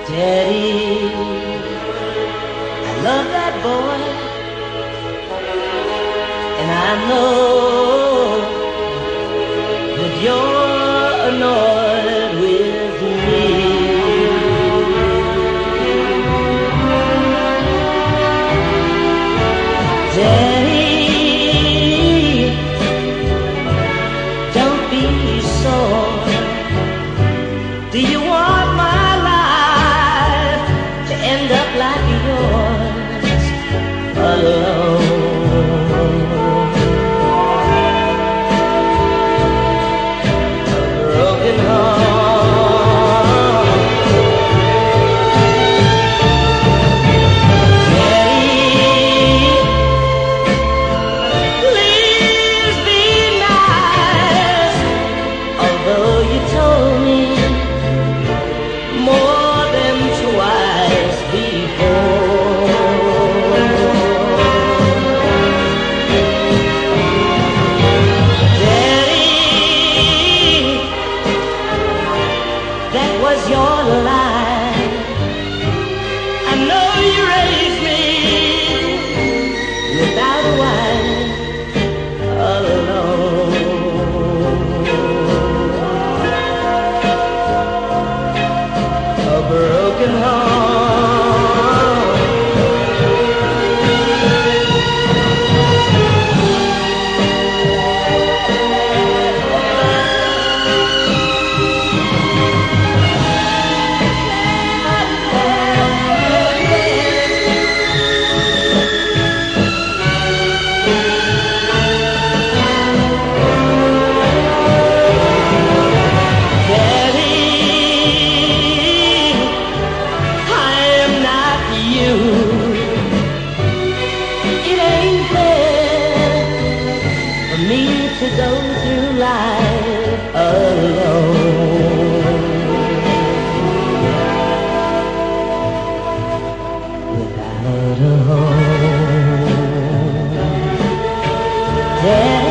Daddy, I love that boy, and I know that you're annoyed with me. Daddy, don't be sore. Do you want my life to end up like yours, alone? A broken heart. Daddy, please be nice, although you told me more than twice before. Daddy, that was your lie. I know you raised me without a wife, alone. A broken heart. It ain't fair for me to go through life alone, without a home.